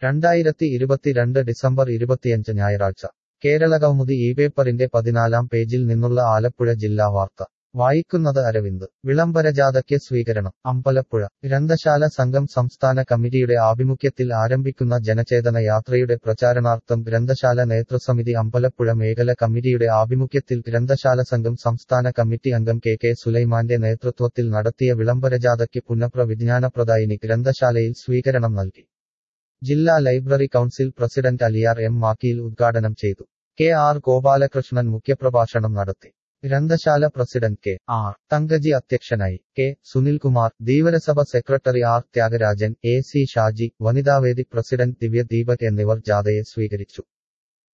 2022 December 25 ഞായറാഴ്ച കേരളകൗമുദി ഇപേപ്പറിന്റെ 14-ാം പേജിൽ നിന്നുള്ള ആലപ്പുഴ ജില്ലാ വാർത്ത വായിക്കുന്നത് അരവിന്ദ് വിളംബരജാഥയ്ക്ക് സ്വീകരണം അമ്പലപ്പുഴ ഗ്രന്ഥശാല സംഘം സംസ്ഥാന കമ്മിറ്റിയുടെ ആഭിമുഖ്യത്തിൽ ആരംഭിക്കുന്ന ജനചേതന യാത്രയുടെ പ്രചാരണാർത്ഥം ഗ്രന്ഥശാല നേതൃസമിതി അമ്പലപ്പുഴ മേഖല കമ്മിറ്റിയുടെ ആഭിമുഖ്യത്തിൽ ഗ്രന്ഥശാല സംഘം സംസ്ഥാന കമ്മിറ്റി അംഗം കെ സുലൈമാന്റെ നേതൃത്വത്തിൽ നടത്തിയ വിളംബരജാഥയ്ക്ക് പുന്നപ്ര വിജ്ഞാനപ്രദായിനി ഗ്രന്ഥശാലയിൽ സ്വീകരണം നൽകി ജില്ലാ library council president Aliyar M മാക്കിയിൽ ഉദ്ഘാടനം ചെയ്തു കെ ഗോപാലകൃഷ്ണൻ മുഖ്യപ്രഭാഷണം നടത്തി ഗ്രന്ഥശാല പ്രസിഡന്റ് കെ തങ്കജി അധ്യക്ഷനായി സുനിൽകുമാർ ധീവരസഭ സെക്രട്ടറി ത്യാഗരാജൻ സി ഷാജി വനിതാവേദി പ്രസിഡന്റ് ദിവ്യ ദീപക് എന്നിവർ ജാഥയെ സ്വീകരിച്ചു